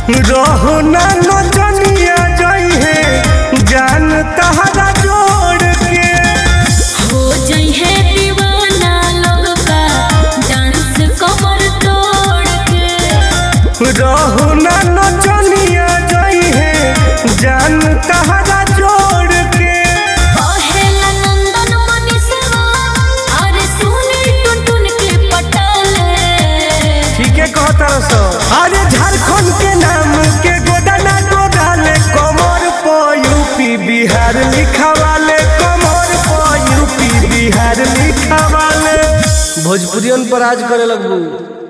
रहो ना नचनिया जाई है जान तहरा जोड़ के हो जाई है दीवाना लोग का डांस कमर तोड़ के। रहो ना नचनिया जाई है जान तहरा जोड़ के। पहला नंदन मनीषवा अरे सुनी टुनटुन के पटाले। ठीक है कहता सो अरे झारखंड के नाम के गोदाना गोदाले कमर पो यूपी बिहार लिखावाले कमर पो यूपी बिहार लिखावाले। भोजपुरियन पर आज करे लगबू।